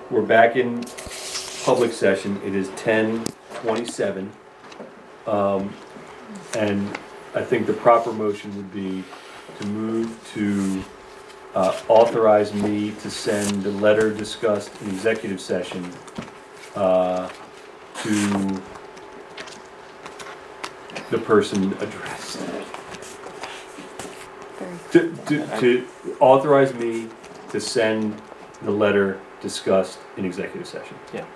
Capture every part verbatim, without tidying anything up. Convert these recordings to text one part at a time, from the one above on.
we're back in public session. It is ten twenty-seven. Um, and I think the proper motion would be to move to uh, authorize me to send the letter discussed in executive session uh, to the person addressed. To, to, to authorize me to send the letter discussed in executive session. Yeah.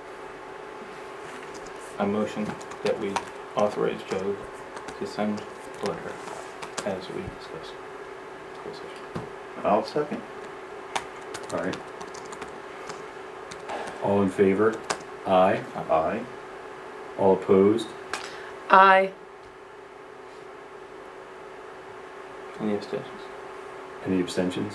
I motion that we authorize Joe to send the letter as we discussed. Closed session. I'll second. All right. All in favor? Aye. Aye. All opposed? Aye. Any abstentions? Any abstentions?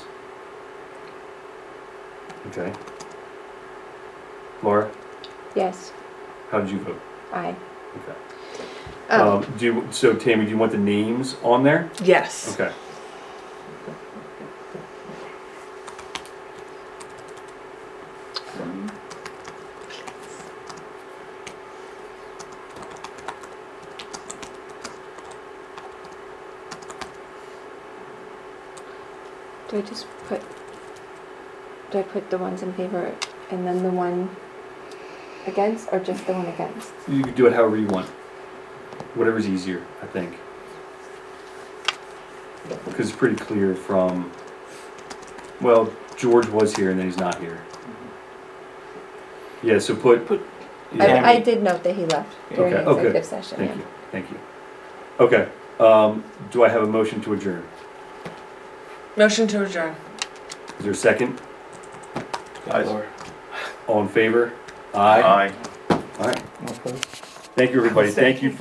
Okay. Laura, Yes, how did you vote? aye. Okay. Um, Um, do you, so Tammy, do you want the names on there? yes. Okay. Do I just put, do I put the ones in favor and then the one against, or just the one against? You can do it however you want. Whatever's easier, I think. Because it's pretty clear from, well, George was here and then he's not here. Yeah, so put, Put- yeah, Yeah. I, I did note that he left during Okay, okay. executive session. thank yeah. you, thank you. Okay, um, do I have a motion to adjourn? Motion to adjourn. Is there a second? Aye. Laura. All in favor? Aye. Aye. All right. All opposed? Thank you, everybody. Thank you for